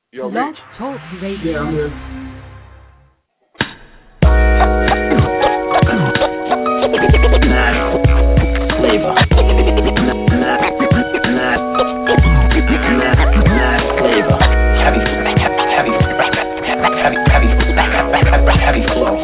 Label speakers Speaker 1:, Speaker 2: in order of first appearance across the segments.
Speaker 1: Yo,
Speaker 2: Blog Talk Radio.
Speaker 3: Yeah, I'm here.
Speaker 4: Heavy flow.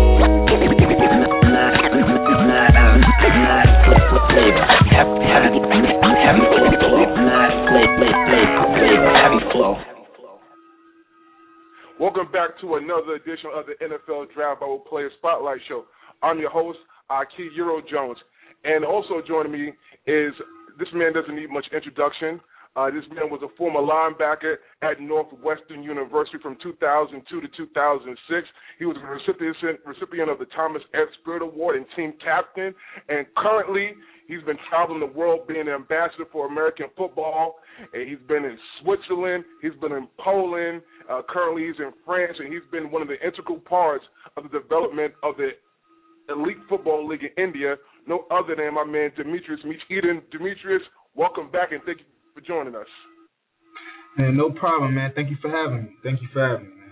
Speaker 1: Welcome back to another edition of the NFL Draft Bible Player Spotlight Show. I'm your host, Aki Euro Jones. And also joining me is, this man doesn't need much introduction. This man was a former linebacker at Northwestern University from 2002 to 2006. He was a recipient of the Thomas F. Spirit Award and team captain. And currently, he's been traveling the world being an ambassador for American football. And he's been in Switzerland. He's been in Poland. Currently, he's in France. And he's been one of the integral parts of the development of the Elite Football League in India. No other than my man, Demetrius Eden. Demetrius, welcome back and thank you for joining us.
Speaker 3: Man, no problem, man. Thank you for having me. Man.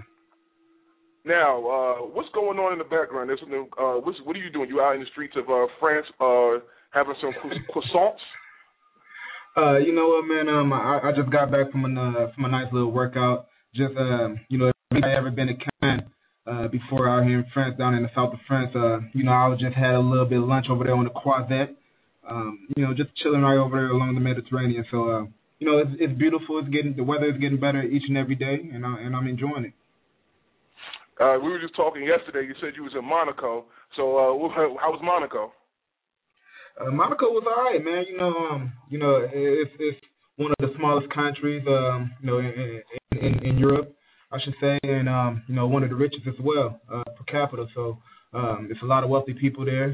Speaker 1: Now, what's going on in the background? What are you doing? You out in the streets of France having some croissants?
Speaker 3: You know what, man? I just got back from a nice little workout. Just I ever been to Cannes before out here in France, down in the south of France. I just had a little bit of lunch over there on the Croisette. Just chilling right over there along the Mediterranean. So, it's beautiful. The weather is getting better each and every day, and I'm enjoying it.
Speaker 1: We were just talking yesterday. You said you was in Monaco. So, how was Monaco?
Speaker 3: Monaco was all right, man. It's one of the smallest countries, in Europe, I should say, and one of the richest as well per capita. So, it's a lot of wealthy people there.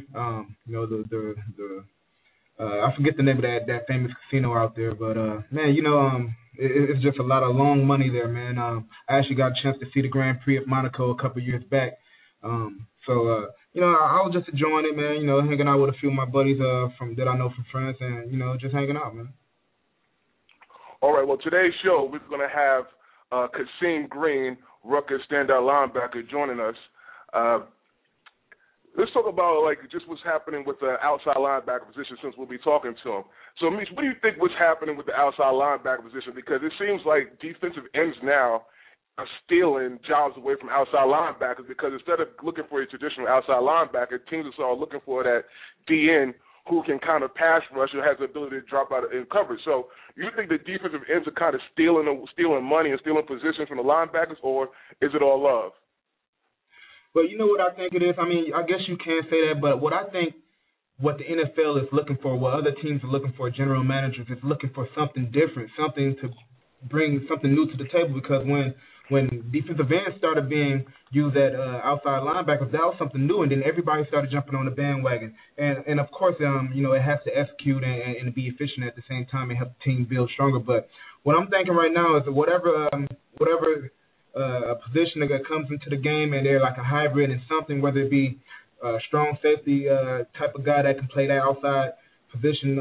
Speaker 3: I forget the name of that famous casino out there, but it's just a lot of long money there, man. I actually got a chance to see the Grand Prix of Monaco a couple of years back. I was just enjoying it, man. Hanging out with a few of my buddies that I know from France, and just hanging out, man.
Speaker 1: All right. Well, today's show we're going to have Kasim Green, Rutgers standout linebacker, joining us. Let's talk about just what's happening with the outside linebacker position since we'll be talking to him. So, Mitch, what do you think what's happening with the outside linebacker position? Because it seems like defensive ends now are stealing jobs away from outside linebackers because instead of looking for a traditional outside linebacker, teams are looking for that DN who can kind of pass rush or has the ability to drop out in coverage. So you think the defensive ends are kind of stealing money and stealing positions from the linebackers, or is it all love?
Speaker 3: But you know what I think it is? I mean, I guess you can say that, but what I think what the NFL is looking for, what other teams are looking for, general managers, is looking for something different, something to bring something new to the table, because when defensive ends started being used at outside linebackers, that was something new, and then everybody started jumping on the bandwagon. And of course, it has to execute and be efficient at the same time and help the team build stronger. But what I'm thinking right now is that whatever a position that comes into the game and they're like a hybrid in something, whether it be a strong safety type of guy that can play that outside position,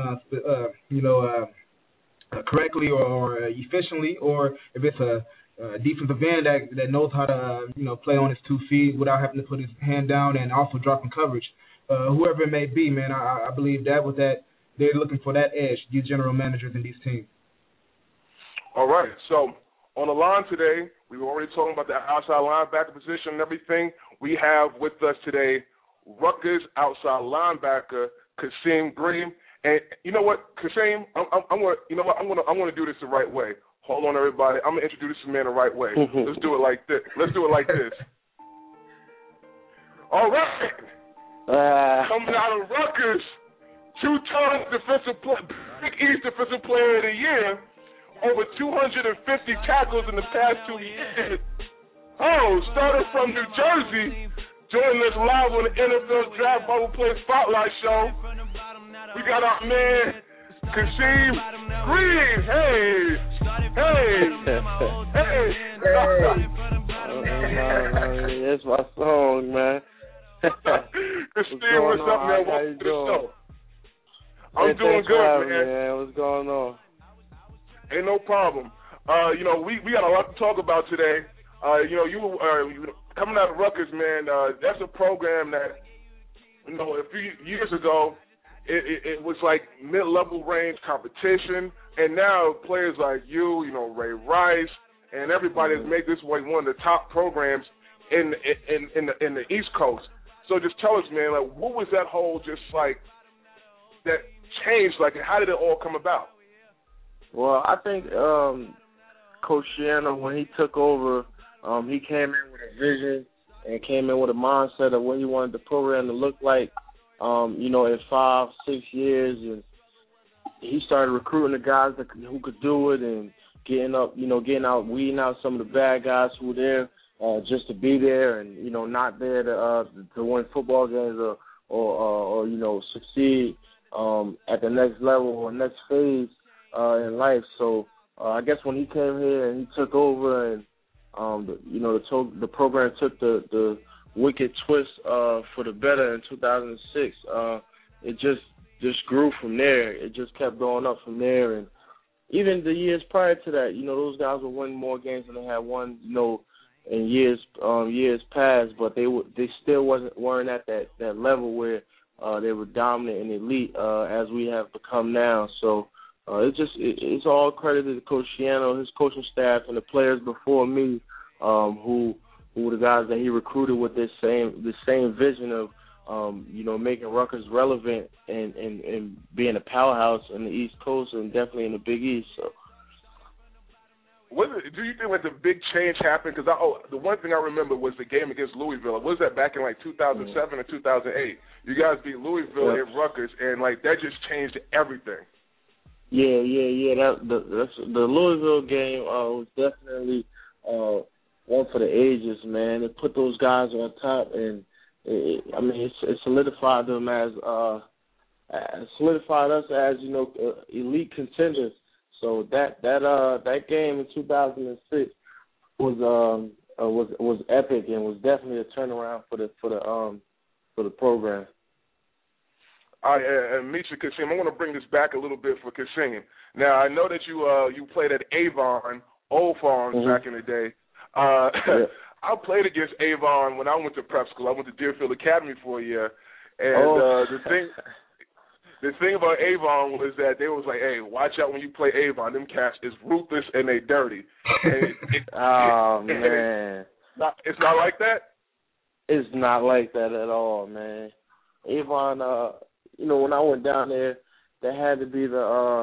Speaker 3: correctly or efficiently, or if it's a defensive end that knows how to play on his 2 feet without having to put his hand down and also dropping coverage, whoever it may be, man, I believe that with that they're looking for that edge, these general managers and these teams.
Speaker 1: All right, so on the line today, we were already talking about the outside linebacker position and everything. We have with us today Rutgers outside linebacker Kasim Green. And you know what, Kasim, I'm going to do this the right way. Hold on, everybody. I'm going to introduce this man the right way. Let's do it like this. All right. Coming out of Rutgers, 2-time Big East Defensive Player of the Year, over 250 tackles in the past 2 years. Started from New Jersey, joining us live on the NFL Draft Bible Player Spotlight Show. We got our man, Kasim Green. Hey.
Speaker 5: That's my song, man.
Speaker 1: Kasim, what's up, man? Welcome to the show. I'm doing good, man.
Speaker 5: What's going on?
Speaker 1: Ain't no problem. we got a lot to talk about today. You coming out of Rutgers, man. That's a program that, a few years ago, it was like mid-level range competition, and now players like you, Ray Rice, and everybody has made this one of the top programs in the East Coast. So just tell us, man, like, what was that whole that changed? Like, how did it all come about?
Speaker 5: Well, I think Coach Schiano, when he took over, he came in with a vision and came in with a mindset of what he wanted the program to look like, in 5-6 years. And he started recruiting the guys who could do it and weeding out some of the bad guys who were there just to be there and, not there to win football games or succeed at the next level or next phase in life. So I guess when he came here and he took over and the program took the wicked twist for the better in 2006, it just grew from there. It just kept going up from there. And even the years prior to that, those guys were winning more games than they had won, in years past, but they still weren't at that level where they were dominant and elite as we have become now. So it's all credited to Coach Schiano, his coaching staff, and the players before me, who were the guys that he recruited with the same vision of making Rutgers relevant and being a powerhouse in the East Coast and definitely in the Big East. So.
Speaker 1: Do you think the big change happened? Because the one thing I remember was the game against Louisville. Was that back in 2007 or 2008? You guys beat Louisville at Rutgers, and that just changed everything.
Speaker 5: Yeah. The Louisville game was definitely one for the ages, man. It put those guys on top, and it solidified them as solidified us as elite contenders. So that game in 2006 was epic and was definitely a turnaround for the program.
Speaker 1: And Misha Kassim, I want to bring this back a little bit for Kassim. Now I know that you played at Avon, Old Farms back in the day. I played against Avon when I went to prep school. I went to Deerfield Academy for a year, and the thing about Avon was that they was like, hey, watch out when you play Avon. Them cats is ruthless and they dirty. And
Speaker 5: man.
Speaker 1: It's not like that?
Speaker 5: It's not like that at all, man. Avon, when I went down there, they had to be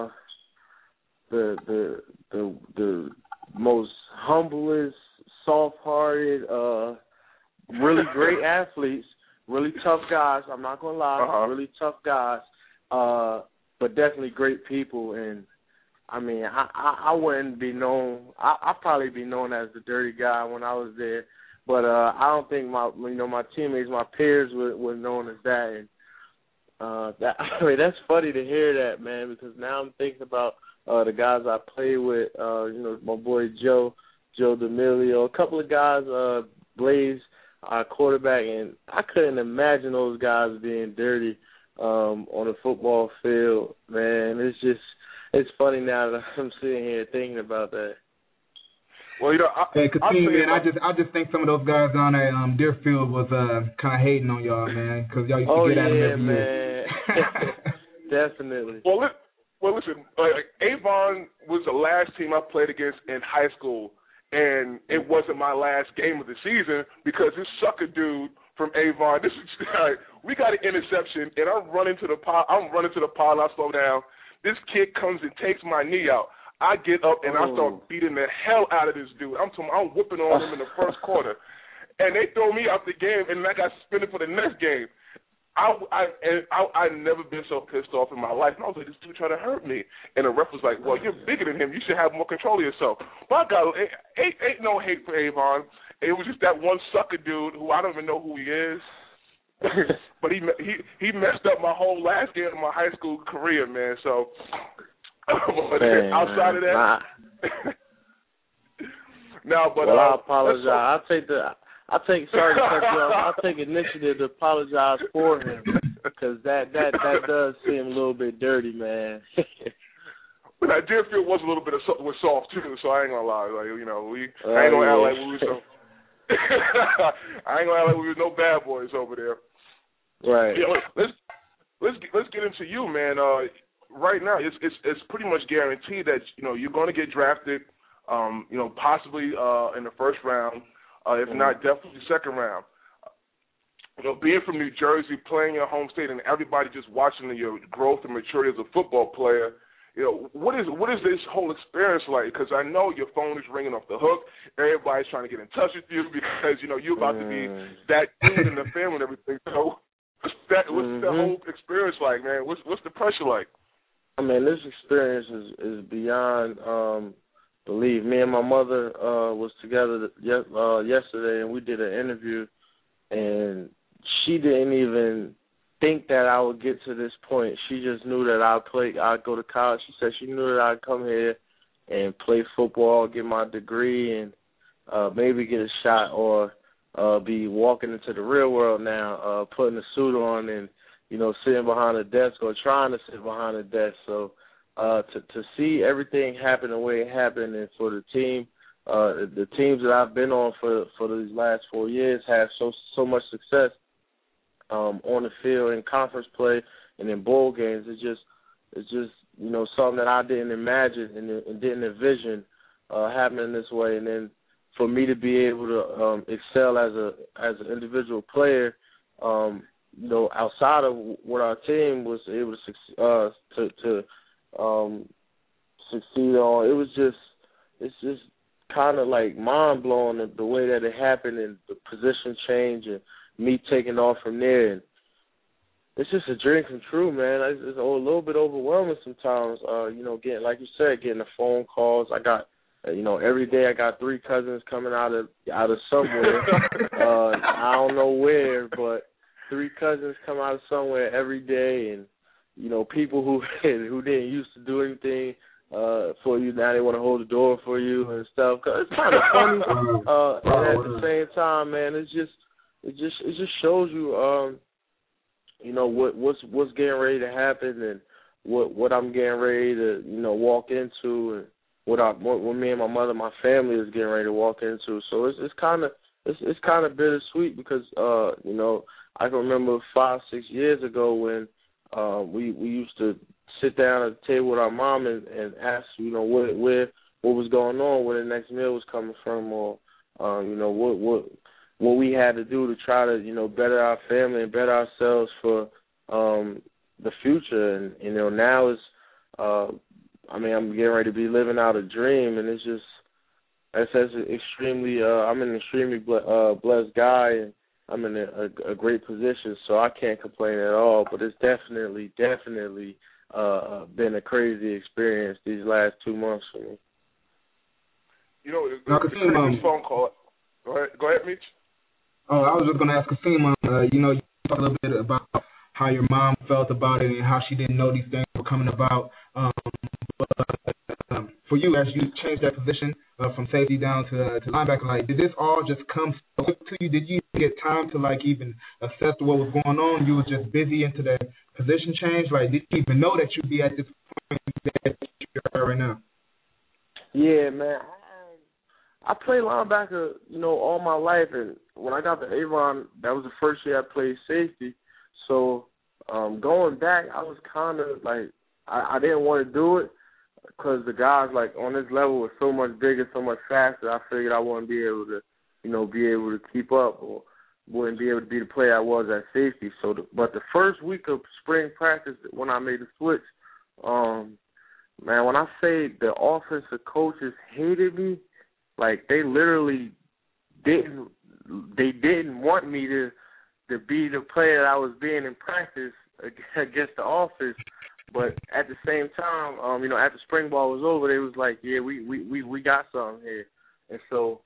Speaker 5: the most humblest, soft-hearted, really great athletes, really tough guys. I'm not going to lie, really tough guys. But definitely great people, and I wouldn't be known. I'd probably be known as the dirty guy when I was there, but I don't think my teammates, my peers were known as that. And that's funny to hear that, man, because now I'm thinking about the guys I played with. My boy Joe D'Amelio, a couple of guys, Blaze, our quarterback, and I couldn't imagine those guys being dirty. On the football field, man, it's funny now that I'm sitting here thinking about that.
Speaker 1: Well,
Speaker 3: Kassim, man, I just think some of those guys down at Deerfield was kind of hating on y'all, man, because y'all used to get at them every year.
Speaker 5: Definitely.
Speaker 1: Well, listen, Avon was the last team I played against in high school, and it wasn't my last game of the season because this sucker dude from Avon, we got an interception, and I'm running to the pile, and I slow down. This kid comes and takes my knee out. I get up, and I start beating the hell out of this dude. I'm whipping on him in the first quarter. And they throw me out the game, and I got suspended for the next game. I've never been so pissed off in my life. And I was like, this dude tried to hurt me. And the ref was like, well, you're bigger than him. You should have more control of yourself. But ain't no hate for Avon. It was just that one sucker dude who I don't even know who he is. But he messed up my whole last game of my high school career, man. So outside of that,
Speaker 5: I apologize. Sorry to cut you off. I'll take initiative to apologize for him because that does seem a little bit dirty, man.
Speaker 1: But that Deerfield was a little bit was soft too, so I ain't gonna lie. Like, you know, I ain't gonna act like we were so. I ain't gonna act like we were no bad boys over there.
Speaker 5: Right.
Speaker 1: You know, let's get into you, man. Right now, it's pretty much guaranteed that you're going to get drafted. Possibly in the first round, if not definitely second round. Being from New Jersey, playing your home state, and everybody just watching your growth and maturity as a football player. What is this whole experience like? Because I know your phone is ringing off the hook. Everybody's trying to get in touch with you because you're about to be that dude in the family and everything. So what's the whole experience like, man? What's the pressure like?
Speaker 5: I mean, this experience is beyond belief. Me and my mother was together yesterday, and we did an interview, and she didn't even think that I would get to this point. She just knew that I'd go to college. She said she knew that I'd come here and play football, get my degree, and maybe get a shot or be walking into the real world now, putting a suit on and, sitting behind a desk or trying to sit behind a desk. So to see everything happen the way it happened, and for the team, the teams that I've been on for these last 4 years have so much success on the field in conference play and in bowl games. It's just something that I didn't imagine and didn't envision happening this way. And then for me to be able to excel as an individual player, outside of what our team was able to succeed on, it's just kind of like mind blowing the way that it happened and the position change and me taking off from there. And it's just a dream come true, man. It's a little bit overwhelming sometimes. Getting, like you said, getting the phone calls. I got, every day I got 3 cousins coming out of somewhere. I don't know where, but 3 cousins come out of somewhere every day, and people who didn't used to do anything for you, now they want to hold the door for you and stuff. 'Cause it's kind of funny, and at the same time, man, it just shows you, what's getting ready to happen and what I'm getting ready to walk into, and what me and my mother, my family is getting ready to walk into. So it's kind of bittersweet because I can remember 5-6 years ago when we used to sit down at the table with our mom and ask what was going on, where the next meal was coming from, or what we had to do to try to better our family and better ourselves for the future. And now it's I'm getting ready to be living out a dream, and it's extremely I'm an extremely blessed guy, and I'm in a great position, so I can't complain at all. But it's definitely been a crazy experience these last 2 months for me.
Speaker 1: The crazy phone call. Go ahead, Mitch.
Speaker 3: Oh, I was just going to ask Kasim, you talk a little bit about how your mom felt about it and how she didn't know these things were coming about. But for you, as you changed that position from safety down to linebacker, like, did this all just come so quick to you? Did you get time to, like, even assess what was going on? You was just busy into the position change? Like, did you even know that you'd be at this point that you're at right now?
Speaker 5: Yeah, man. I played linebacker, all my life, and when I got to Avon, that was the first year I played safety. So going back, I was kind of like, I didn't want to do it because the guys like on this level were so much bigger, so much faster. I figured I wouldn't be able to, keep up, or wouldn't be able to be the player I was at safety. But the first week of spring practice, when I made the switch, man, when I say the offensive coaches hated me. Like, they literally didn't want me to be the player that I was being in practice against the offense. But at the same time, after spring ball was over, they was like, yeah, we got something here. And so,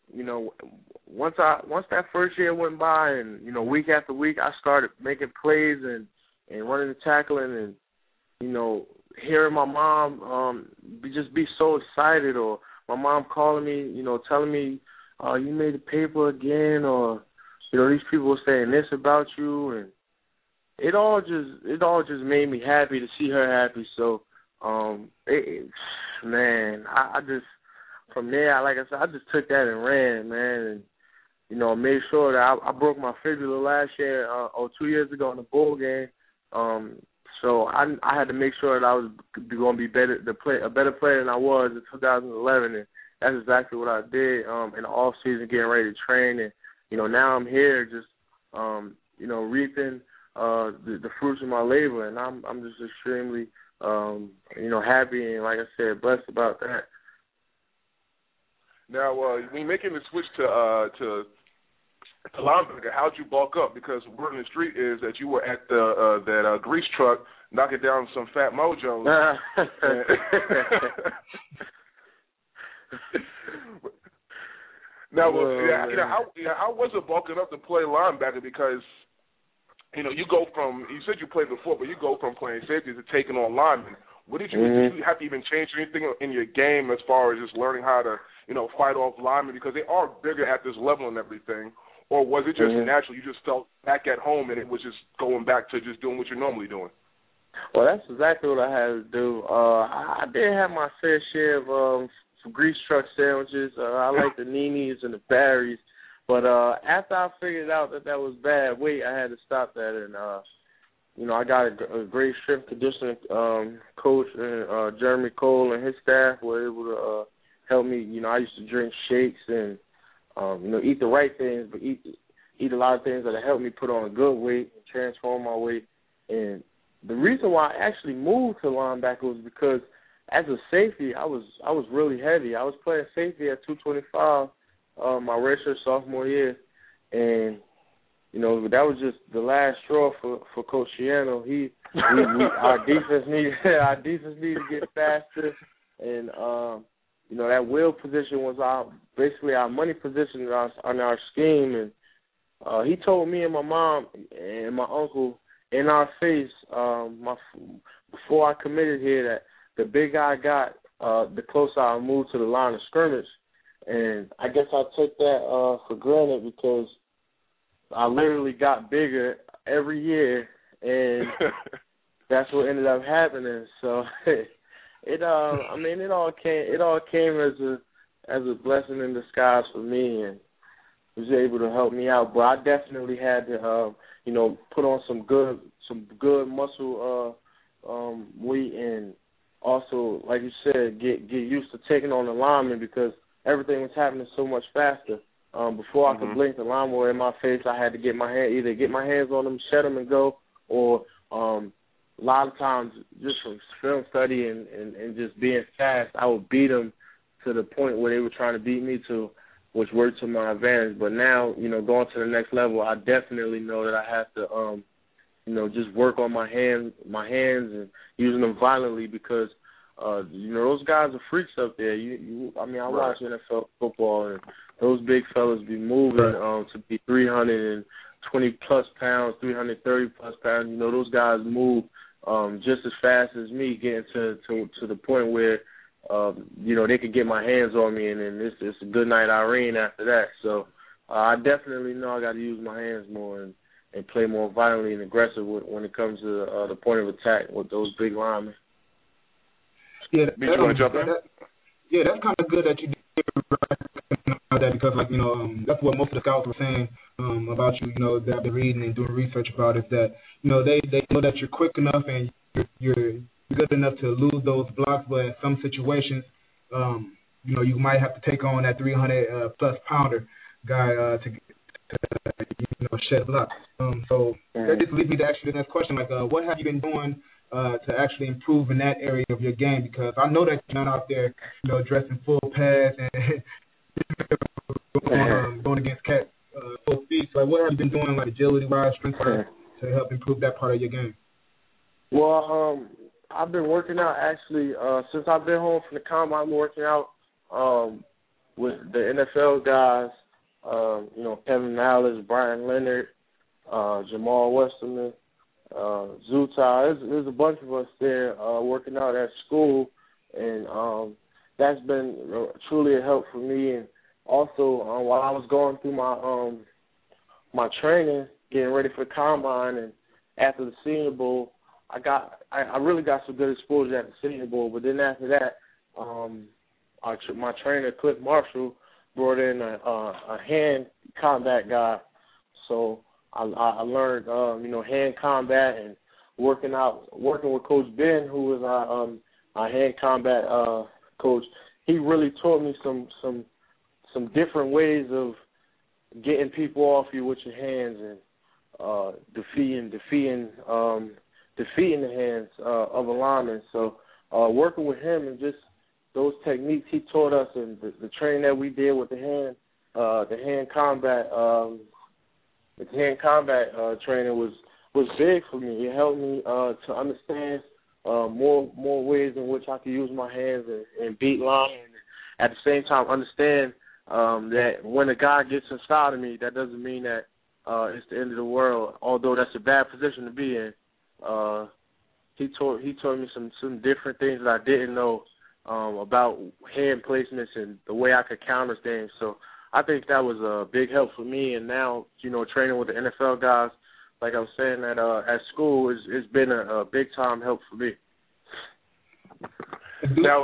Speaker 5: once that first year went by, and week after week, I started making plays and running the tackling, and hearing my mom just be so excited, or my mom calling me, telling me, you made the paper again, or, these people were saying this about you, and it all just made me happy to see her happy. So Man, I just from there, like I said, I just took that and ran, man, and made sure that I broke my fibula last year or 2 years ago in the bowl game. So I had to make sure that I was going to be a better player than I was in 2011, and that's exactly what I did in the off season, getting ready to train, and now I'm here just reaping the fruits of my labor, and I'm just extremely happy and, like I said, blessed about that.
Speaker 1: Now, when making the switch to linebacker, how'd you bulk up? Because word on the street is that you were at that grease truck knocking down some fat mojos. Now, how was it bulking up to play linebacker? Because you go from, you said you played before, but you go from playing safety to taking on linemen. What did you have to even change anything in your game as far as just learning how to fight off linemen, because they are bigger at this level and everything? Or was it just natural? You just felt back at home and it was just going back to just doing what you're normally doing?
Speaker 5: Well, that's exactly what I had to do. I did have my fair share of grease truck sandwiches. I like the Ninis and the Barrys. But after I figured out that was bad weight, I had to stop that. And, I got a great strength conditioning coach, Jeremy Cole, and his staff were able to help me. I used to drink shakes and eat the right things, but eat a lot of things that helped me put on a good weight and transform my weight. And the reason why I actually moved to linebacker was because as a safety, I was really heavy. I was playing safety at 225 my redshirt sophomore year, and that was just the last straw for Coach Schiano. Our defense needed to get faster, and that will position was basically our money position on our scheme, and he told me and my mom and my uncle in our face before I committed here that the bigger I got, the closer I moved to the line of scrimmage. And I guess I took that for granted because I literally got bigger every year, and that's what ended up happening. So it all came as a blessing in disguise for me, and was able to help me out. But I definitely had to put on some good muscle weight, and also, like you said, get used to taking on the lineman because everything was happening so much faster. Before I could blink, the lineman were in my face. I had to either get my hands on them, shed them, and go, or a lot of times just from film study and just being fast, I would beat them to the point where they were trying to beat me to, which worked to my advantage. But now, going to the next level, I definitely know that I have to, just work on my hands and using them violently because, those guys are freaks up there. I watch NFL football, and those big fellas be moving to be 320-plus pounds, 330-plus pounds. Those guys move just as fast as me, getting to the point where, they could get my hands on me, and then it's a good night Irene after that. So I definitely know I got to use my hands more and play more violently and aggressive when it comes to the point of attack with those big linemen.
Speaker 3: Yeah,
Speaker 1: you want to jump in?
Speaker 3: That's kind of good that you did that because, that's what most of the scouts were saying about you, that I've been reading and doing research about is that, they know that you're quick enough and you're good enough to lose those blocks, but in some situations, you might have to take on that 300-plus pounder guy to shed blocks. So that just leads me to ask you the next question, what have you been doing to actually improve in that area of your game? Because I know that you're not out there, dressing full pads and going against cats full speed. So what have you been doing, agility-wise, strength-wise, to help improve that part of your game?
Speaker 5: Well, I've been working out actually since I've been home from the combine. I'm working out with the NFL guys. Kevin Mallett, Brian Leonard, Jamal Westerman, Zuta. There's a bunch of us there working out at school, and that's been truly a help for me. And also, while I was going through my training, getting ready for the combine, and after the Senior Bowl, I really got some good exposure at the Senior Bowl. But then after that, my trainer Cliff Marshall brought in a hand combat guy, so I learned hand combat and working with Coach Ben, who was our hand combat coach. He really taught me some different ways of getting people off you with your hands and defeating the hands of a lineman. So working with him and just those techniques he taught us and the training that we did with the hand combat training was big for me. It helped me to understand more ways in which I could use my hands and beat linemen. At the same time, understand that when a guy gets inside of me, that doesn't mean that it's the end of the world. Although that's a bad position to be in. He taught me some different things that I didn't know about hand placements and the way I could counter things. So I think that was a big help for me. And now, training with the NFL guys, like I was saying at school, it's been a big time help for me.
Speaker 3: Now,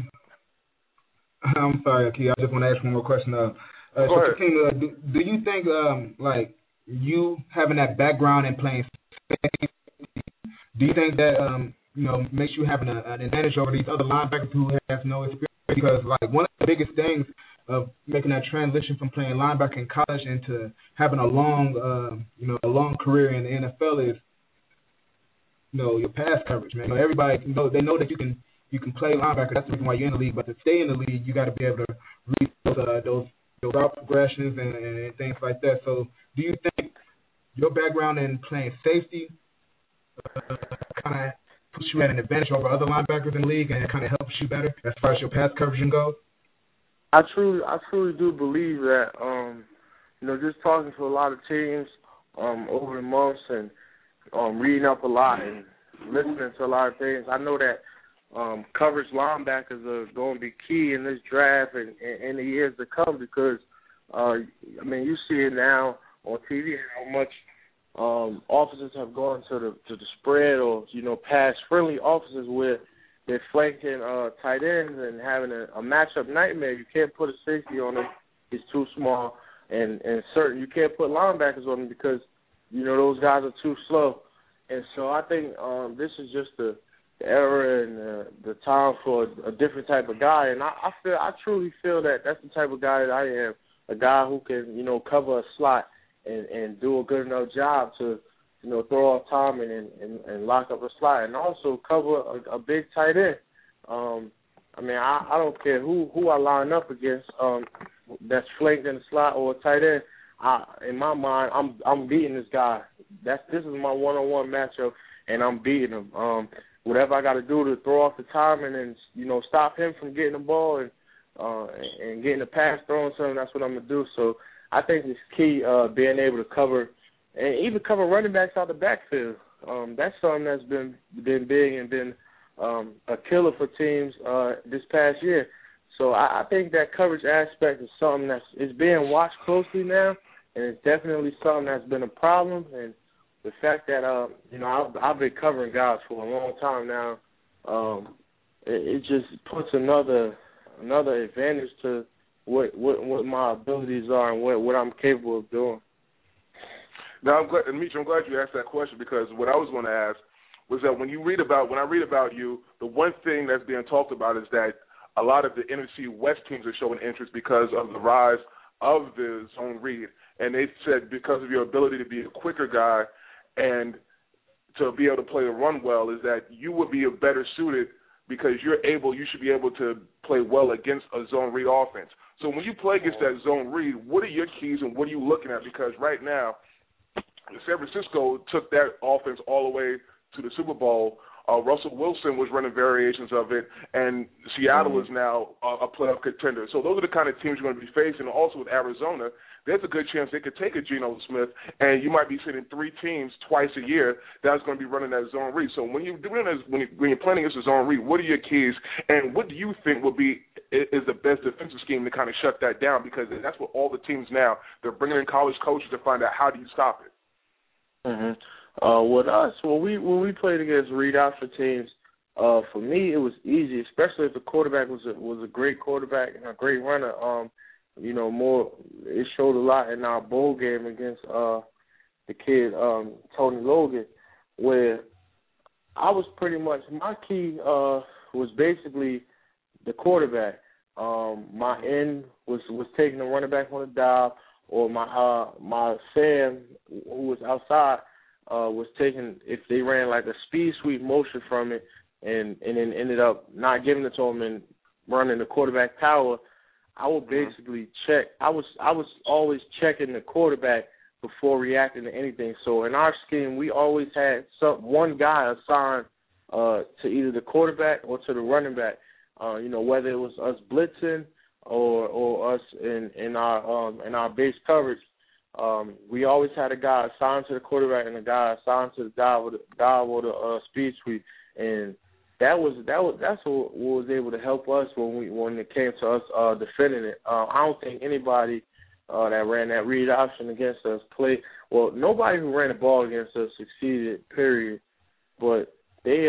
Speaker 3: I'm sorry, Akee. I just want to ask one more question. Do you think you having that background in playing safety, do you think that makes you having an advantage over these other linebackers who has no experience? Because one of the biggest things of making that transition from playing linebacker in college into having a long career in the NFL is your pass coverage, man. Everybody they know that you can play linebacker. That's the reason why you're in the league. But to stay in the league, you got to be able to read those route progressions and things like that. So, do you think your background in playing safety kind of puts you at an advantage over other linebackers in the league, and it kind of helps you better as far as your pass coverage goes?
Speaker 5: I truly do believe that. Just talking to a lot of teams over the months and reading up a lot and listening to a lot of things, I know that coverage linebackers are going to be key in this draft and in the years to come because, you see it now on TV how much officers have gone to the spread or, pass-friendly officers where they're flanking tight ends and having a matchup nightmare. You can't put a safety on them. It's too small. And you can't put linebackers on them because, those guys are too slow. And so I think this is just the era and the time for a different type of guy. And I truly feel that that's the type of guy that I am, a guy who can, cover a slot and do a good enough job to, throw off timing and lock up a slot and also cover a big tight end. I don't care who I line up against that's flanked in the slot or a tight end. In my mind, I'm beating this guy. This is my one-on-one matchup, and I'm beating him. Whatever I got to do to throw off the timing and stop him from getting the ball and getting the pass thrown to him, that's what I'm gonna do. So I think it's key being able to cover and even cover running backs out the backfield. That's something that's been big and been a killer for teams this past year. So I think that coverage aspect is something it's being watched closely now, and it's definitely something that's been a problem. And the fact that I've been covering guys for a long time now, it just puts another advantage to what my abilities are and what I'm capable of doing.
Speaker 1: Now, I'm glad you asked that question because what I was going to ask was that when I read about you, the one thing that's being talked about is that a lot of the NFC West teams are showing interest because of the rise of the zone read. And they said because of your ability to be a quicker guy and to be able to play the run well is that you would be better suited because you should be able to play well against a zone read offense. So when you play against that zone read, what are your keys and what are you looking at? Because right now, San Francisco took that offense all the way to the Super Bowl. Russell Wilson was running variations of it, and Seattle is now a playoff contender. So those are the kind of teams you're going to be facing. Also with Arizona, there's a good chance they could take a Geno Smith, and you might be sitting 3 teams twice a year that's going to be running that zone read. So when you're doing this, when you're playing against the zone read, what are your keys, and what do you think is the best defensive scheme to kind of shut that down? Because that's what all the teams now, they're bringing in college coaches to find out how do you stop it.
Speaker 5: With us, when we played against read option teams, for me it was easy, especially if the quarterback was a great quarterback and a great runner. It showed a lot in our bowl game against the kid Tony Logan, where I was pretty much my key was basically the quarterback. My end was taking the running back on the dive, or my Sam who was outside was taking, if they ran like a speed sweep motion from it and then ended up not giving it to him and running the quarterback power, I would basically check. I was always checking the quarterback before reacting to anything. So in our scheme, we always had one guy assigned to either the quarterback or to the running back. Whether it was us blitzing or us in our base coverage, we always had a guy assigned to the quarterback and a guy assigned to the dive or the speed sweep, and that's what was able to help us when it came to us defending it. I don't think anybody that ran that read option against us played well. Nobody who ran the ball against us succeeded. Period. But they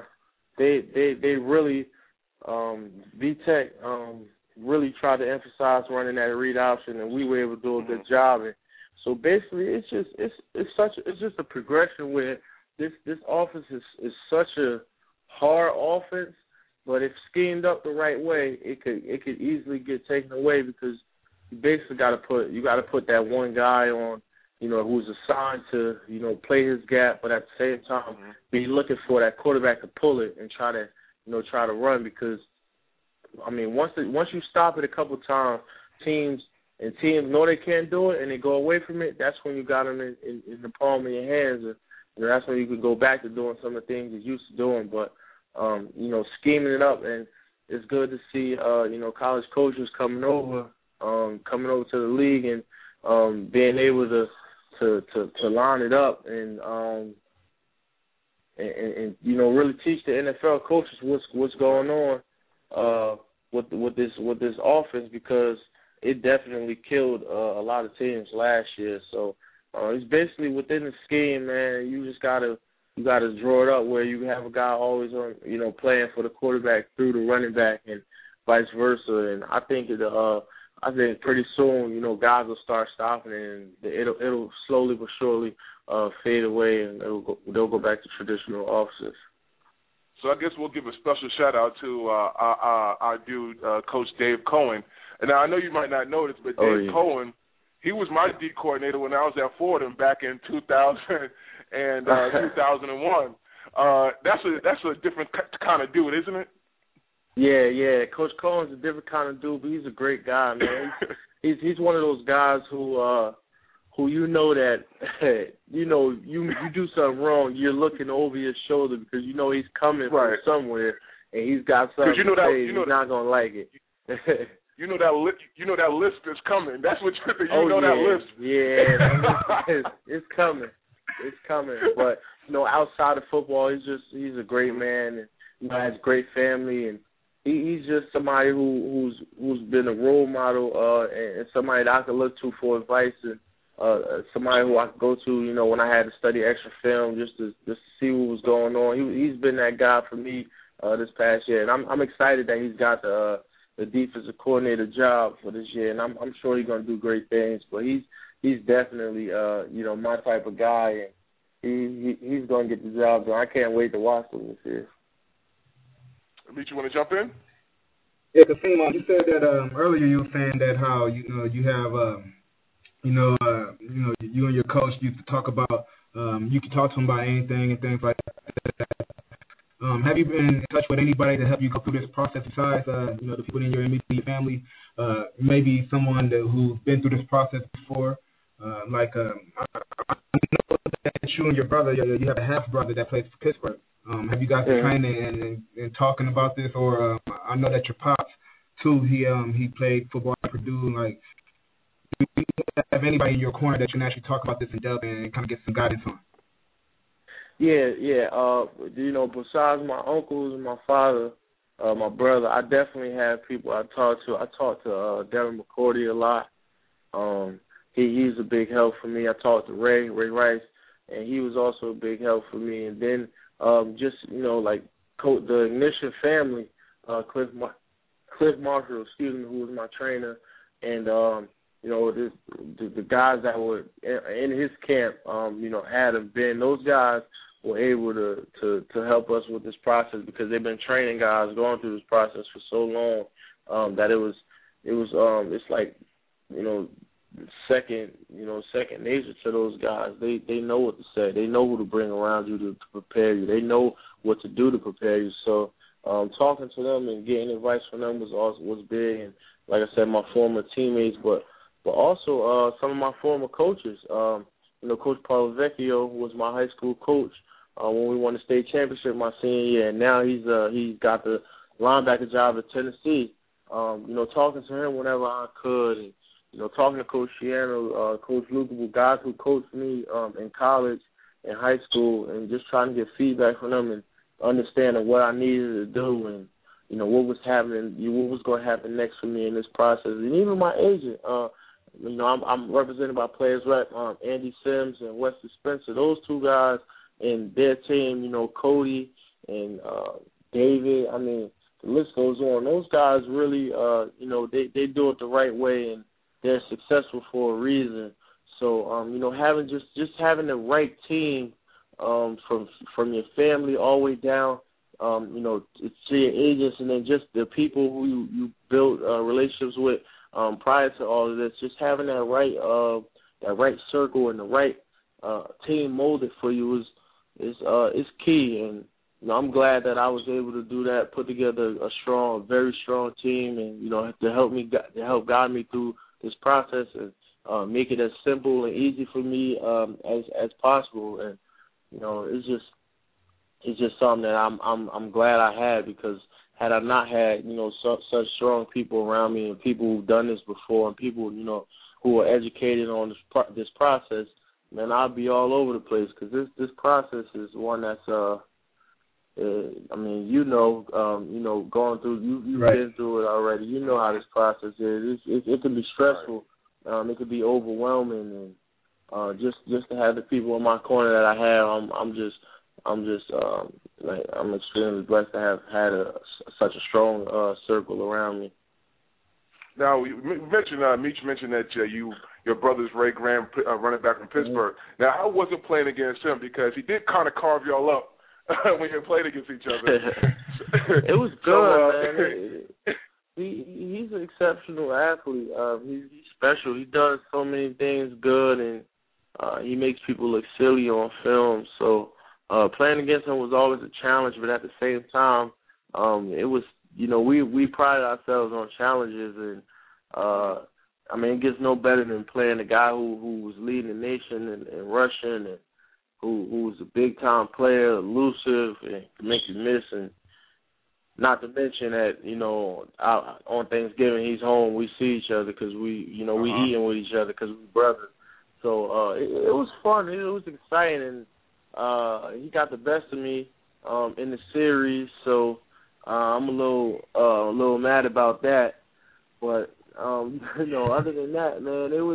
Speaker 5: really VTech really tried to emphasize running that read option, and we were able to do a good job. And so basically, it's just a progression where this offense is such a hard offense, but if schemed up the right way, it could easily get taken away, because you basically got to put that one guy on, who's assigned to, play his gap, but at the same time be looking for that quarterback to pull it and try to run, because I mean, once you stop it a couple times, teams know they can't do it and they go away from it. That's when you got them in the palm of your hands, and that's when you can go back to doing some of the things you used to doing. But scheming it up, and it's good to see college coaches coming over to the league and being able to line it up and really teach the NFL coaches what's going on with this offense, because it definitely killed a lot of teams last year. So it's basically within the scheme, man. You just gotta draw it up where you have a guy always on, playing for the quarterback through the running back and vice versa. And I think pretty soon, guys will start stopping it, and it'll slowly but surely fade away, and they'll go back to traditional offenses.
Speaker 1: So I guess we'll give a special shout-out to our dude, Coach Dave Cohen. And now I know you might not know this, but Dave Cohen, he was my D coordinator when I was at Fordham back in 2000 and 2001. That's a different kind of dude, isn't it?
Speaker 5: Yeah. Coach Cohen's a different kind of dude, but he's a great guy, man. He's one of those guys who that you do something wrong, you're looking over your shoulder because he's coming from somewhere and he's got something to say. He's not gonna like it.
Speaker 1: You know that list is coming. That's what that list.
Speaker 5: Yeah, it's coming. It's coming. But outside of football, he's a great man, and has great family, and he's just somebody who's been a role model and somebody that I can look to for advice, and somebody who I could go to, when I had to study extra film just to see what was going on. He's been that guy for me this past year, and I'm excited that he's got the defensive coordinator job for this year, and I'm sure he's going to do great things. But he's definitely my type of guy, and he's going to get the job done. I can't wait to watch him this year.
Speaker 1: Meet, you want to jump in?
Speaker 3: Yeah, Kasim, you said that earlier. You were saying that how you have you and your coach used to talk about you could talk to him about anything and things like that. Have you been in touch with anybody to help you go through this process besides the people in your immediate family? Maybe someone who's been through this process before. I know that you and your brother, you have a half brother that plays for Pittsburgh. Have you guys been training and talking about this? Or I know that your pops too. He played football at Purdue. Like, do you have anybody in your corner that you can actually talk about this in depth and kind of get some guidance on?
Speaker 5: Yeah. Besides my uncles and my father, my brother, I definitely have people I talk to. I talk to Devin McCourty a lot. He's a big help for me. I talk to Ray Rice. and he was also a big help for me. And then just, like the Ignition family, Cliff Marshall, who was my trainer, and the guys that were in his camp, had him been, those guys were able to help us with this process, because they've been training guys going through this process for so long that it's like, second nature to those guys. They know what to say. They know who to bring around you to prepare you. They know what to do to prepare you. So talking to them and getting advice from them was big. And like I said, my former teammates, but also some of my former coaches. Coach Paulo Vecchio was my high school coach when we won the state championship my senior year, and now he's got the linebacker job at Tennessee. Talking to him whenever I could, and talking to Coach Shiano, Coach Luca, guys who coached me in college and high school, and just trying to get feedback from them and understanding what I needed to do, and what was happening, what was going to happen next for me in this process, and even my agent. I'm represented by Players Rep, Andy Sims and Wesley Spencer. Those two guys and their team, Cody and David. I mean, the list goes on. Those guys really, they do it the right way, and they're successful for a reason. So, having just having the right team from your family all the way down, to your agents, and then just the people who you build relationships with prior to all of this, just having that right circle and the right team molded for you is key. And I'm glad that I was able to do that, put together a very strong team, and to help guide me through this process and make it as simple and easy for me as possible. And it's just something that I'm glad I had, because had I not had such strong people around me, and people who've done this before, and people who are educated on this process, man, I'd be all over the place, because this process is one that's going through, you've
Speaker 3: right.
Speaker 5: been through it already. You know how this process is. It can be stressful. Right. It can be overwhelming, and just to have the people in my corner that I have, I'm extremely blessed to have had such a strong circle around me.
Speaker 1: Now, Meach mentioned that your brother's Ray Graham, running back from Pittsburgh. Mm-hmm. Now, how was it playing against him? Because he did kind of carve y'all up when you played against each other.
Speaker 5: It was good, man. He's an exceptional athlete. He's special. He does so many things good, and he makes people look silly on film. So playing against him was always a challenge, but at the same time, it was, we prided ourselves on challenges, and it gets no better than playing a guy who was leading the nation in rushing, and who was a big time player, elusive, and can make you miss. And not to mention that, on Thanksgiving he's home, we see each other because we eating with each other because we're brothers. So it was fun. It was exciting, and he got the best of me in the series. So I'm a little mad about that. But other than that, man, it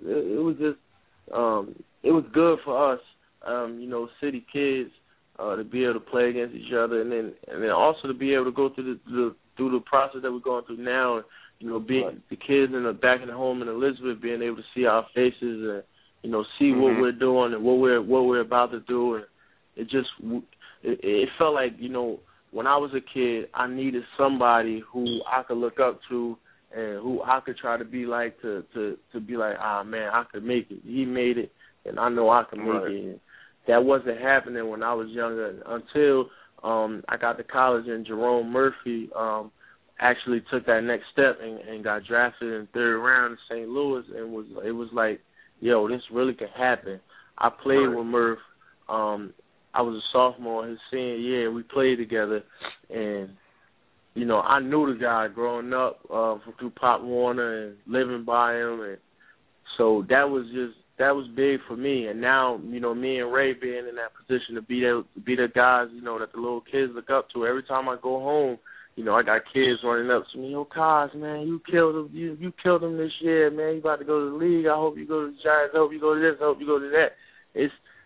Speaker 5: was good for us, city kids, to be able to play against each other, and then also to be able to go through the process that we're going through now, and being the kids back in the home in Elizabeth, being able to see our faces and see mm-hmm. what we're doing and what we're about to do, and it felt like when I was a kid, I needed somebody who I could look up to and who I could try to be like to be like, man, I could make it. He made it, and I know I can make it. And that wasn't happening when I was younger until I got to college, and Jerome Murphy actually took that next step and got drafted in the 3rd round in St. Louis, and it was like, yo, this really could happen. I played with Murph. I was a sophomore his senior year. We played together, and I knew the guy growing up through Pop Warner and living by him, and so that was big for me. And now, me and Ray being in that position to be the guys, that the little kids look up to. Every time I go home, I got kids running up to me, yo, Kaz, man, you killed him. You killed him this year, man. You about to go to the league. I hope you go to the Giants. I hope you go to this. I hope you go to that.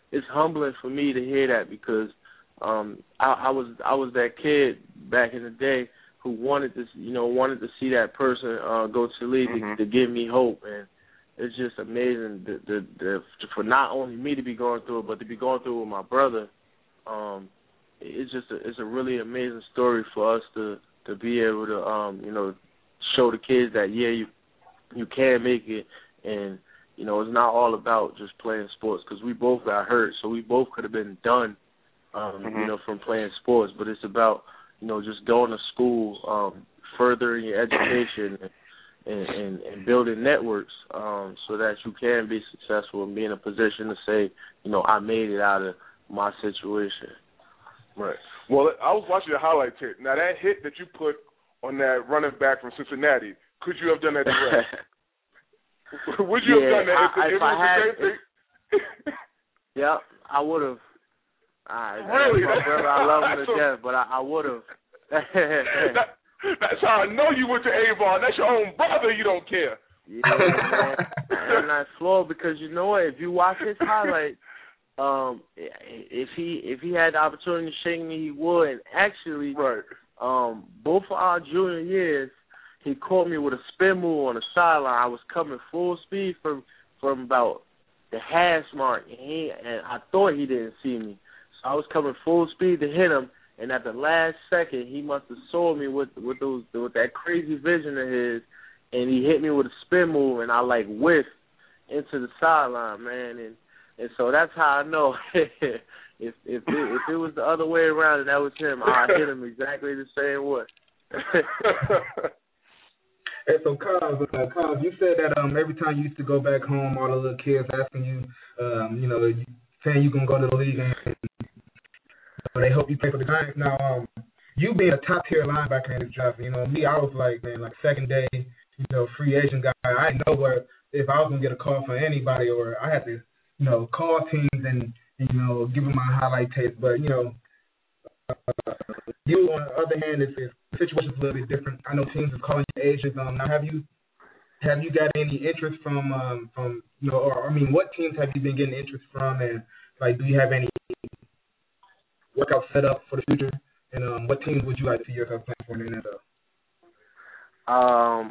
Speaker 5: it's humbling for me to hear that because I was that kid back in the day who wanted to see that person go to the league to give me hope, and it's just amazing for not only me to be going through it, but to be going through it with my brother. It's a really amazing story for us to be able to show the kids that you can make it, and it's not all about just playing sports because we both got hurt, so we both could have been done, from playing sports. But it's about just going to school, furthering your education, and building networks so that you can be successful and be in a position to say, I made it out of my situation.
Speaker 1: Right. Well, I was watching the highlight tape. Now, that hit that you put on that running back from Cincinnati, could you have done that direct? Would you have done that if it was the same thing?
Speaker 5: Yeah, I would have.
Speaker 1: Really?
Speaker 5: My brother, I love him to death, but I would have.
Speaker 1: That's how I know you went to Avon. That's your own brother. You don't care.
Speaker 5: Yeah, man. I'm not floored because you know what? If you watch his highlights, if he had the opportunity to shake me, he would. And actually, both of our junior years, he caught me with a spin move on the sideline. I was coming full speed from about the hash mark, and I thought he didn't see me. So I was coming full speed to hit him, and at the last second, he must have saw me with that crazy vision of his, and he hit me with a spin move, and I whiffed into the sideline, man, and so that's how I know if it was the other way around and that was him, I'd hit him exactly the same way.
Speaker 3: Hey, so Kyle, you said that every time you used to go back home, all the little kids asking you, saying you're going to go to the league and they hope you play for the Giants. Now, you being a top-tier linebacker in this draft, me, I was second day, free agent guy. I didn't know if I was going to get a call from anybody or I had to, call teams and give them my highlight tapes. But, you on the other hand, the situation's a little bit different. I know teams are calling you agents. Now, have you got any interest from what teams have you been getting interest from, and do you have any workout set up for the future? And what teams would you like to see yourself playing for in the NFL?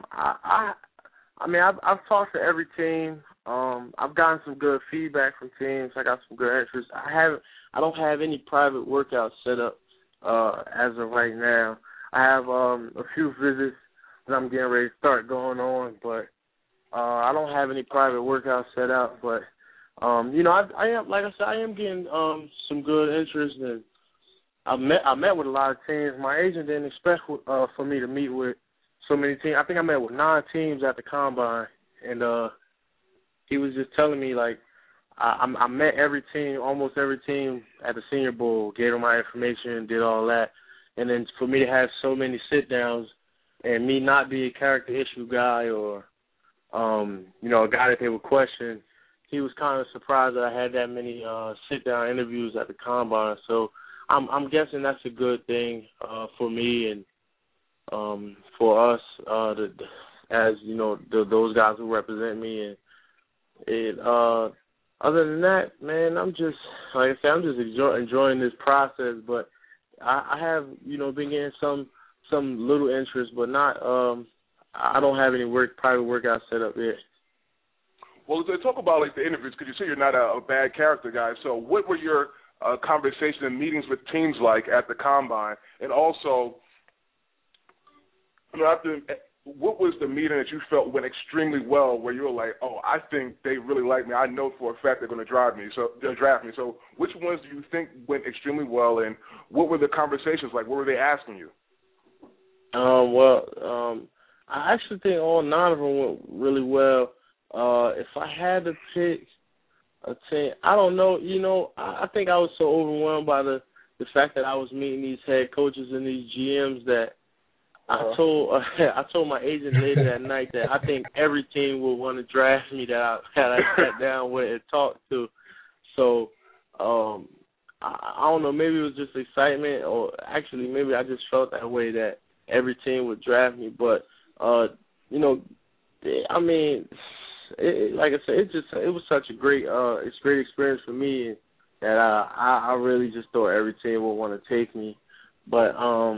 Speaker 5: I've talked to every team. I've gotten some good feedback from teams. I got some good interest. I don't have any private workouts set up as of right now. I have a few visits that I'm getting ready to start going on, but I don't have any private workouts set up. But I am, like I said, I am getting some good interest, and I met with a lot of teams. My agent didn't expect for me to meet with so many teams. I think I met with 9 teams at the Combine, and he was just telling me, I met every team, almost every team at the Senior Bowl, gave them my information, did all that. And then for me to have so many sit-downs and me not be a character issue guy or, a guy that they would question, he was kind of surprised that I had that many sit-down interviews at the Combine. So I'm guessing that's a good thing for me and for us, as, those guys who represent me. And other than that, man, I'm just, like I said, I'm just enjoying this process. But I have, been getting some little interest, but not. I don't have any private workouts set up yet.
Speaker 1: Well, to talk about the interviews, because you say you're not a bad character guy. So, what were your conversations and meetings with teams like at the Combine, and also, what was the meeting that you felt went extremely well, where you were like, oh, I think they really like me. I know for a fact they're going to draft me. So which ones do you think went extremely well, and what were the conversations like? What were they asking you?
Speaker 5: I actually think all 9 of them went really well. If I had to pick a team, I don't know. I think I was so overwhelmed by the fact that I was meeting these head coaches and these GMs that I told my agent later that night that I think every team would want to draft me that I sat down with and talked to. So I don't know, maybe it was just excitement, or actually maybe I just felt that way that every team would draft me. But like I said, it was such a great experience for me. that I really just thought every team would want to take me. But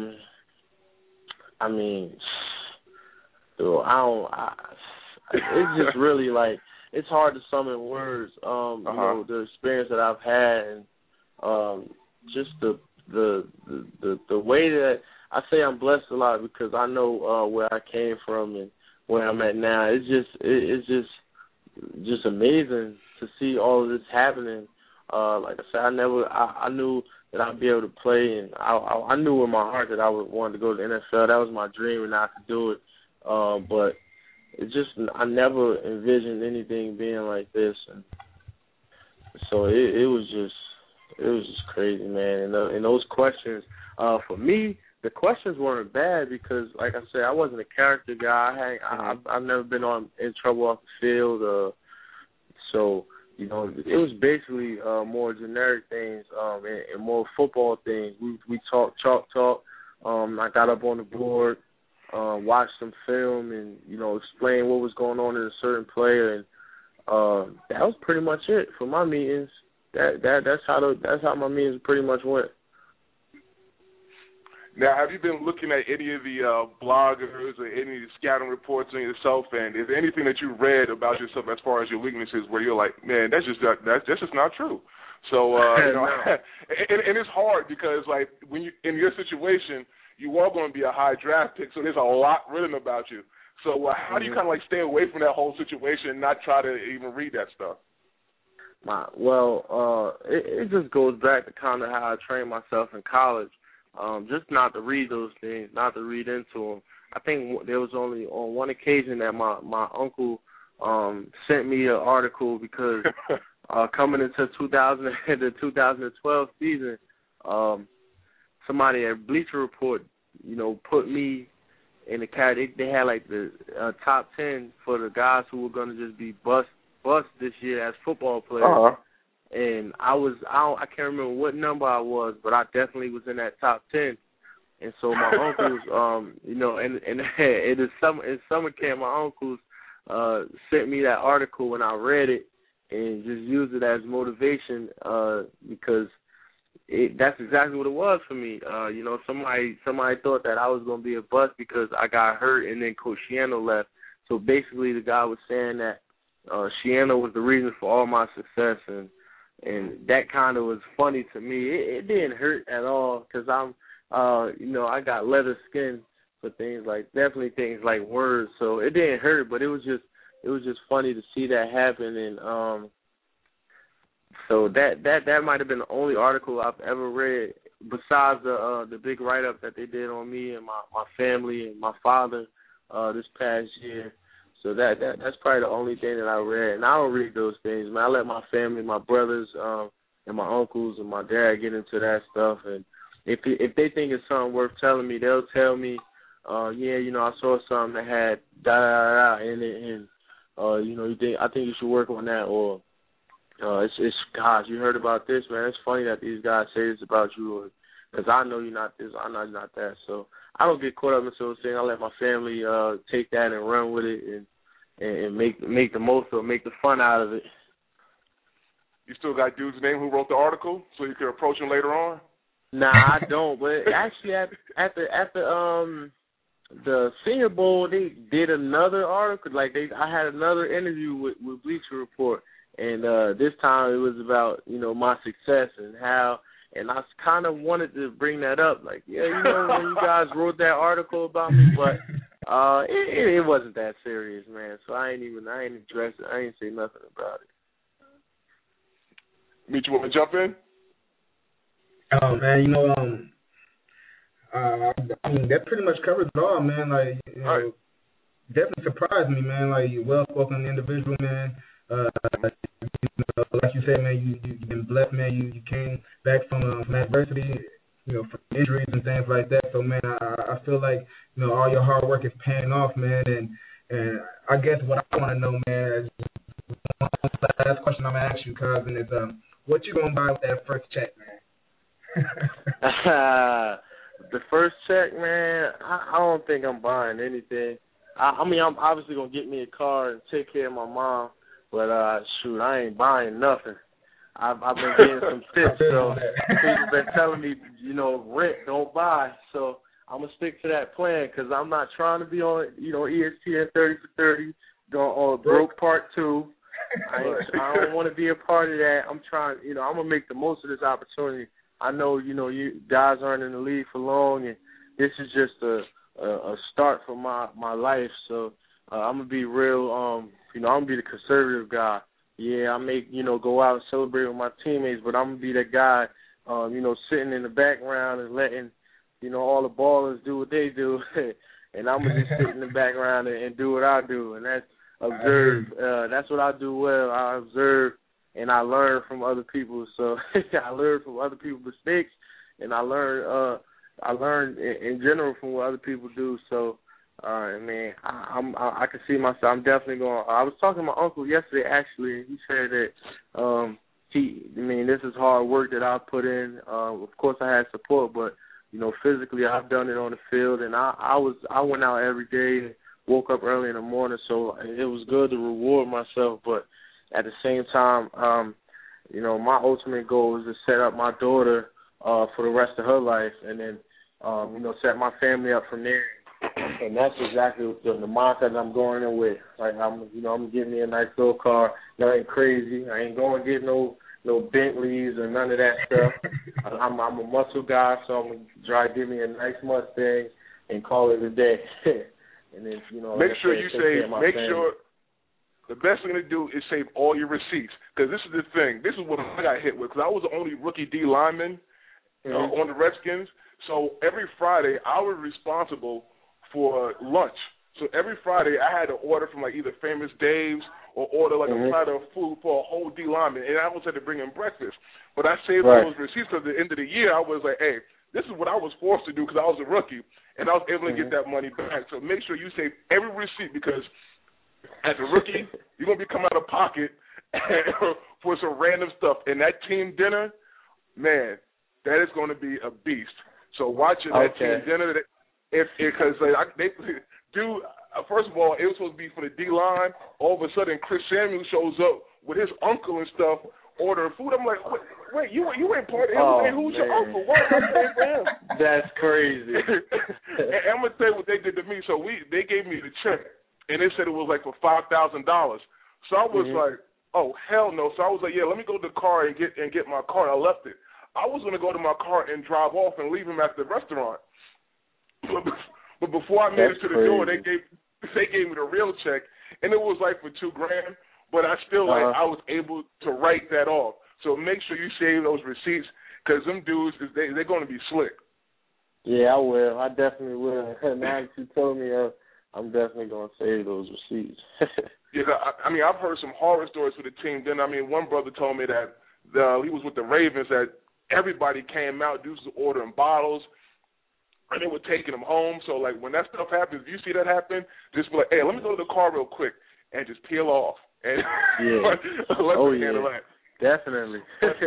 Speaker 5: I mean, dude, it's just really like it's hard to sum in words. You know, the experience that I've had, and just the way that I say I'm blessed a lot because I know where I came from and where I'm at now. It's just amazing to see all of this happening. Like I said, I knew that I'd be able to play, and I knew in my heart that I would want to go to the NFL. That was my dream, and I could do it. But I never envisioned anything being like this, and so it was just crazy, man. And those questions, for me, the questions weren't bad because, like I said, I wasn't a character guy. I've never been in trouble off the field, so. You know, it was basically more generic things and more football things. We talked chalk talk. I got up on the board, watched some film, and explained what was going on in a certain player, and that was pretty much it for my meetings. That's how my meetings pretty much went.
Speaker 1: Now, have you been looking at any of the bloggers or any of the scouting reports on yourself? And is there anything that you read about yourself as far as your weaknesses where you're like, man, that's just not true? So, and it's hard because, like, when you in your situation, you are going to be a high draft pick, so there's a lot written about you. So how do you kind of, like, stay away from that whole situation and not try to even read that stuff?
Speaker 5: It just goes back to kind of how I trained myself in college. Just not to read those things, not to read into them. I think there was only on one occasion that my uncle sent me an article because coming into the 2012 season, somebody at Bleacher Report, put me in the category. They had like the top 10 for the guys who were going to just be bust this year as football players.
Speaker 1: Uh-huh.
Speaker 5: And I can't remember what number I was, but I definitely was in that top 10. And so my uncles, and in summer camp, my uncles sent me that article and I read it and just used it as motivation because that's exactly what it was for me. Somebody thought that I was going to be a bust because I got hurt and then Coach Schiano left. So basically the guy was saying that Schiano was the reason for all my success, and that kind of was funny to me. It didn't hurt at all because I got leather skin for things like words. So it didn't hurt, but it was just funny to see that happen. And so that might have been the only article I've ever read besides the big write up that they did on me and my family and my father this past year. So that's probably the only thing that I read. And I don't read those things, man. I let my family, my brothers, and my uncles and my dad get into that stuff. And if they think it's something worth telling me, they'll tell me, I saw something that had da-da-da-da in it, and, I think you should work on that. Or, gosh, you heard about this, man. It's funny that these guys say this about you, because I know you're not this, I know you're not that. So I don't get caught up in those things. I let my family take that and run with it and make the most of it, make the fun out of it.
Speaker 1: You still got dude's name who wrote the article so you can approach him later on?
Speaker 5: Nah, I don't. But actually, at the Senior Bowl, they did another article. Like I had another interview with Bleacher Report, and this time it was about my success and how. And I kind of wanted to bring that up, like, when you guys wrote that article about me, but it wasn't that serious, man. So I ain't address it. I ain't say nothing about it.
Speaker 1: Meet, you want to jump in?
Speaker 3: Oh man, I mean that pretty much covers it all, man. Like,
Speaker 1: right.
Speaker 3: Definitely surprised me, man. Like, you're well-spoken individual, man. Like you said, man, you've been blessed, man. You came back from adversity, from injuries and things like that. So, man, I feel like, all your hard work is paying off, man. And I guess what I want to know, man, is one last question I'm going to ask you, cousin, is what you going to buy with that first check, man?
Speaker 5: The first check, man, I don't think I'm buying anything. I mean, I'm obviously going to get me a car and take care of my mom. But, shoot, I ain't buying nothing. I've been getting some tips. So people been telling me, rent, don't buy. So I'm gonna stick to that plan because I'm not trying to be on, ESPN 30 for 30, on Broke Part 2. I don't want to be a part of that. I'm trying, I'm gonna make the most of this opportunity. I know, you guys aren't in the league for long, and this is just a start for my life. So I'm gonna be real. I'm gonna be the conservative guy. Yeah, I may, go out and celebrate with my teammates, but I'm gonna be that guy, sitting in the background and letting, all the ballers do what they do, and I'm gonna just sit in the background and do what I do, and that's observe. That's what I do well. I observe and I learn from other people. So I learn from other people's mistakes, and I learn in general from what other people do. So, man, I can see myself. I'm definitely going. I was talking to my uncle yesterday actually, and he said that this is hard work that I put in. Of course, I had support, but physically, I've done it on the field, and I went out every day. Woke up early in the morning, so it was good to reward myself. But at the same time, my ultimate goal is to set up my daughter for the rest of her life, and then set my family up from there. And that's exactly the mindset I'm going in with. Like I'm gonna get me a nice little car. Nothing crazy. I ain't going to get no Bentleys or none of that stuff. I'm a muscle guy, so I'm gonna give me a nice Mustang and call it a day. And then,
Speaker 1: make sure you save. Make sure the best thing to do is save all your receipts, because this is the thing. This is what I got hit with, because I was the only rookie D lineman on the Redskins. So every Friday I was responsible for lunch. So every Friday I had to order from either Famous Dave's or order a platter of food for a whole D lineman, and I always had to bring in breakfast. But I saved all those receipts because at the end of the year I was like, hey, this is what I was forced to do because I was a rookie, and I was able to get that money back. So make sure you save every receipt, because as a rookie, you're going to be coming out of pocket for some random stuff. And that team dinner, man, that is going to be a beast. So watch that team dinner. Because they do, first of all, it was supposed to be for the D-line. All of a sudden, Chris Samuel shows up with his uncle and stuff, ordering food. I'm like, wait, you ain't part of him. Who's your uncle? Why am I paying for him?
Speaker 5: That's crazy.
Speaker 1: And I'm going to tell you what they did to me. So they gave me the check, and they said it was for $5,000. So I was like, oh, hell no. So I was like, yeah, let me go to the car and get my car. And I left it. I was going to go to my car and drive off and leave him at the restaurant. But before I made it to the door, they gave me the real check, and it was for $2,000. But I still I was able to write that off. So make sure you save those receipts, because them dudes, they're going to be slick.
Speaker 5: Yeah, I will. I definitely will. Now that you told me, I'm definitely going to save those receipts.
Speaker 1: Yeah, I've heard some horror stories for the team. Then, one brother told me that he was with the Ravens, that everybody came out, dudes were ordering bottles, and they were taking them home. So, when that stuff happens, if you see that happen, just be like, hey, let me go to the car real quick and just peel off. And let me handle that.
Speaker 5: Definitely.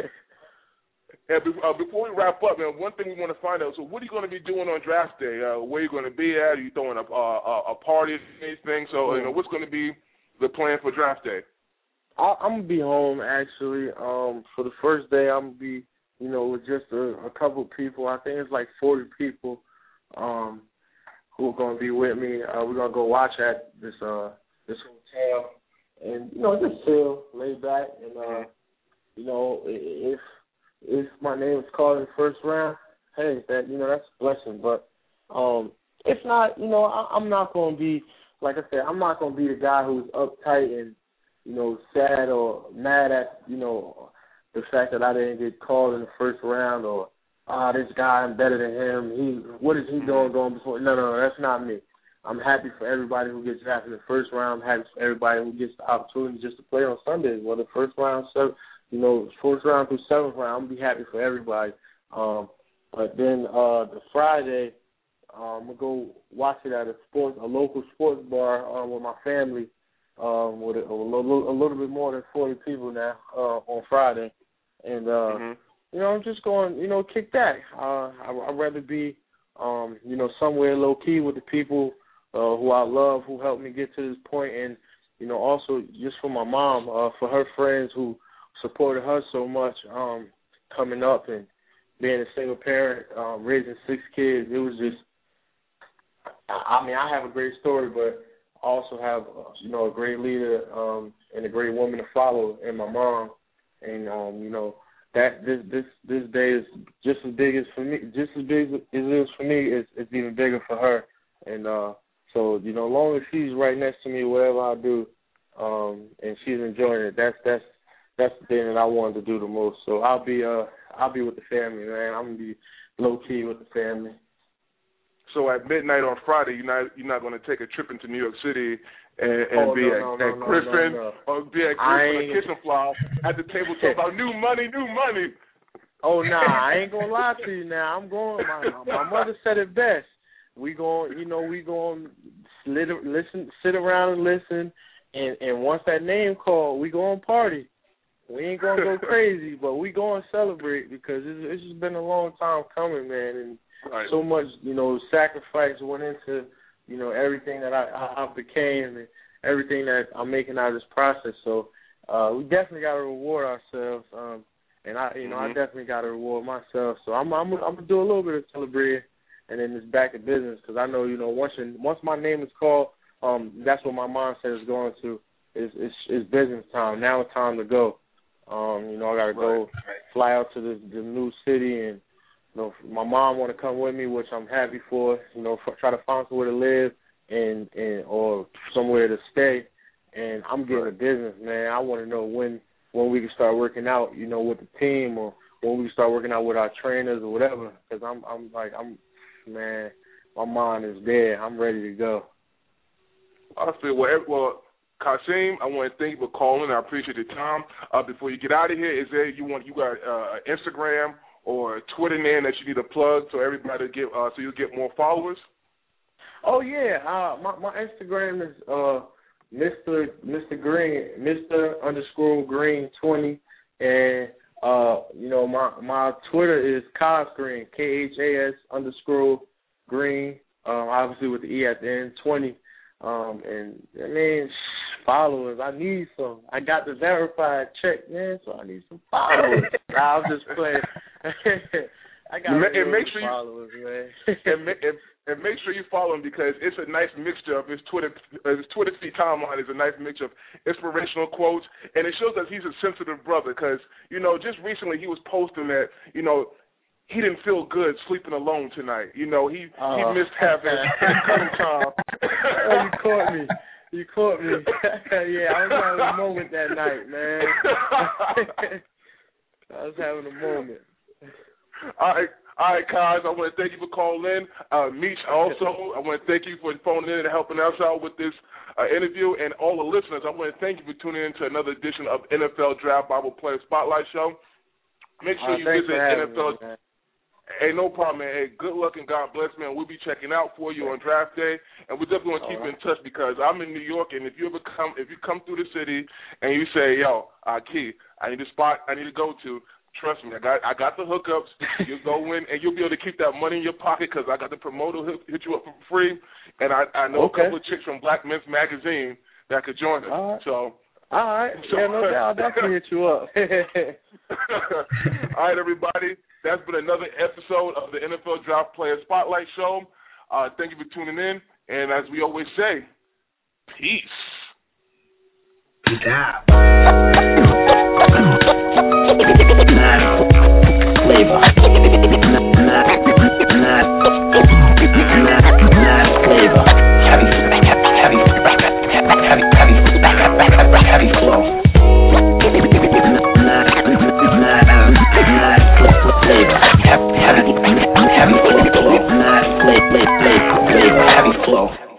Speaker 1: And before we wrap up, man, one thing we want to find out, so what are you going to be doing on draft day? Where are you going to be at? Are you throwing a party or anything? So, what's going to be the plan for draft day?
Speaker 5: I'm going to be home, actually. For the first day, I'm going to be, with just a couple of people. I think it's 40 people who are going to be with me. We're going to go watch at this hotel. And, just chill, lay back, and, if my name is called in the first round, hey, that's a blessing. But if not, I'm not going to be, like I said, I'm not going to be the guy who's uptight and, sad or mad at, the fact that I didn't get called in the first round, or, this guy, I'm better than him. What is he doing going before? No, that's not me. I'm happy for everybody who gets drafted in the first round. I'm happy for everybody who gets the opportunity just to play on Sundays, whether first round, first round through seventh round. I'm going to be happy for everybody. But then the Friday, I'm going to go watch it at a local sports bar with my family, with a little bit more than 40 people now on Friday. And, I'm just going, kick back. I'd rather be, somewhere low-key with the people who I love, who helped me get to this point, and, also just for my mom, for her friends who supported her so much coming up and being a single parent, raising 6 kids. It was just, I mean, I have a great story, but I also have, a great leader and a great woman to follow in my mom. And, that this day is just as big as for me, just as big as it is for me, it's even bigger for her. And so, as long as she's right next to me, whatever I do, and she's enjoying it, that's the thing that I wanted to do the most. So I'll be with the family, man. I'm gonna be low key with the family.
Speaker 1: So at midnight on Friday, you're not going to take a trip into New York City and be at Griffin or be at Griffin or Kitchen Fly at the table talking about new money.
Speaker 5: Oh nah, I ain't gonna lie to you now. I'm going. My mother said it best. We going sit around and listen, and once that name called, we going party. We ain't gonna go crazy, but we going celebrate because it's just been a long time coming, man, and so much sacrifice went into everything that I became and everything that I'm making out of this process. So we definitely got to reward ourselves, and I definitely got to reward myself. So I'm gonna do a little bit of celebrating, and then it's back to business because I know once my name is called, that's what my mindset is going to. It's business time. Now it's time to go. I gotta go fly out to the new city, and my mom want to come with me, which I'm happy for. Try to find somewhere to live and or somewhere to stay. And I'm getting a business, man. I want to know when we can start working out, with the team, or when we can start working out with our trainers or whatever. Because man, my mind is there. I'm ready to go.
Speaker 1: I feel well. Kasim, I want to thank you for calling. I appreciate your time. Before you get out of here, is there you got Instagram or a Twitter name that you need to plug so everybody get so you get more followers?
Speaker 5: Oh yeah, my Instagram is Mr. Green, Mr. _Green20, and my Twitter is Khas Green, KHAS_Green, obviously with the E at the end, 20. And I mean, followers. I need some. I got the verified check, man, so I need some followers. I'm just playing. I got some followers, man.
Speaker 1: And make sure you follow him because it's a nice mixture of his Twitter feed timeline is a nice mixture of inspirational quotes, and it shows that he's a sensitive brother because, just recently he was posting that, he didn't feel good sleeping alone tonight. He missed having cuddle time.
Speaker 5: Oh, you caught me. Yeah, I was having a moment that night, man. I was having a moment.
Speaker 1: All right, Kaz, I want to thank you for calling in. Meech, also, I want to thank you for phoning in and helping us out with this interview. And all the listeners, I want to thank you for tuning in to another edition of NFL Draft Bible Player Spotlight Show. Make sure you visit NFL. Hey, no problem, man. Hey, good luck and God bless, man. We'll be checking out for you on draft day, and we're definitely going to keep in touch because I'm in New York, and if you come through the city and you say, yo, Key, I need a spot I need to go to, trust me, I got the hookups. You go in, and you'll be able to keep that money in your pocket because I got the promoter hit you up for free, and I know a couple of chicks from Black Men's Magazine that could join us.
Speaker 5: All right.
Speaker 1: So.
Speaker 5: All right.
Speaker 1: So,
Speaker 5: yeah, no doubt. I'll definitely hit you up.
Speaker 1: All right, everybody. That's been another episode of the NFL Draft Player Spotlight Show. Thank you for tuning in. And as we always say, peace.
Speaker 2: Peace out. Heavy flow. Heavy flow. Heavy flow.